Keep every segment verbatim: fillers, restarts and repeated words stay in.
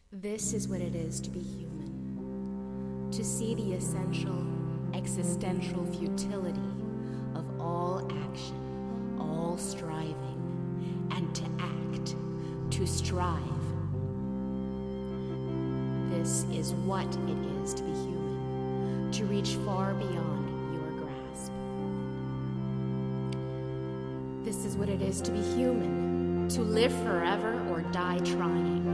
This is what it is to be human, to see the essential, existential futility of all action, all striving, and to act, to strive. This is what it is to be human, to reach far beyond your grasp. This is what it is to be human, to live forever or die trying.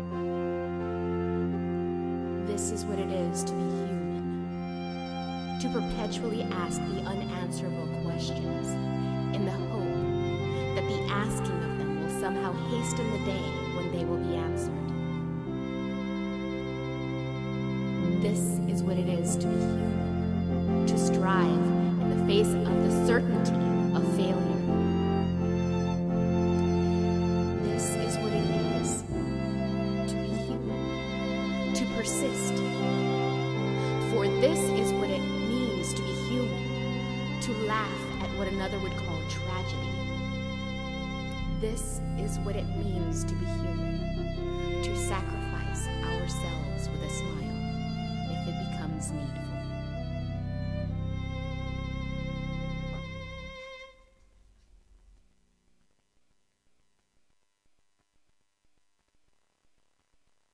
This is what it is to be human, to perpetually ask the unanswerable questions in the hope that the asking of them will somehow hasten the day when they will be answered. This is what it is to be human, to strive in the face of the certainty of failure. This is what it is to be human, to persist. For this is what it means to be human, to laugh at what another would call tragedy. This is what it means to be human.